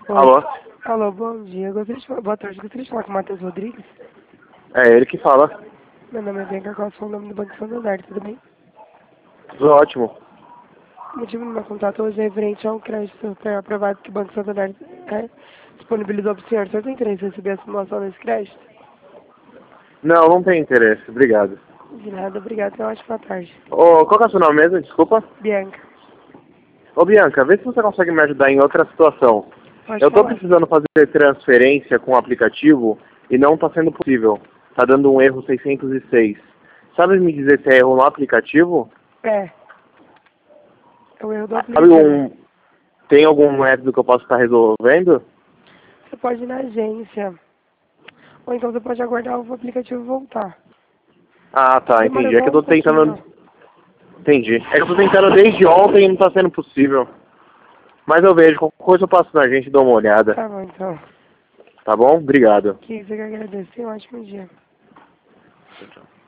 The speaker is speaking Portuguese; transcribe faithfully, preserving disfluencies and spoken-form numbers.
Oi. Alô? Alô, bom dia. Gostaria de falar, boa tarde. Gostaria de falar com o Matheus Rodrigues. É ele que fala. Meu nome é Bianca Costa, sou o nome do Banco Santander, tudo bem? Tudo ótimo. O motivo do meu contato hoje é referente ao crédito que é aprovado que o Banco Santander é, disponibilizou para o senhor. O senhor tem interesse em receber a simulação desse crédito? Não, não tem interesse, obrigado. De nada, obrigado. Tenha uma ótima tarde. Ô, qual que é o seu nome mesmo? Desculpa. Bianca, Ô, Bianca, vê se você consegue me ajudar em outra situação. pode Eu tô falar. precisando fazer transferência com o aplicativo e não tá sendo possível. Tá dando um erro seiscentos e seis. Sabe me dizer se é erro no aplicativo? É, é o erro do Sabe aplicativo. um... Tem algum método que eu possa estar resolvendo? Você pode ir na agência, ou então você pode aguardar o aplicativo voltar. Ah, tá, Demora entendi. É só que eu um tô pouquinho. tentando... Entendi. É que eu tô tentando desde ontem e não tá sendo possível. Mas eu vejo, qualquer coisa eu passo na gente e dou uma olhada. Tá bom, então. Tá bom? Obrigado. Que você que agradece. Tenha um ótimo dia. Tchau, tchau.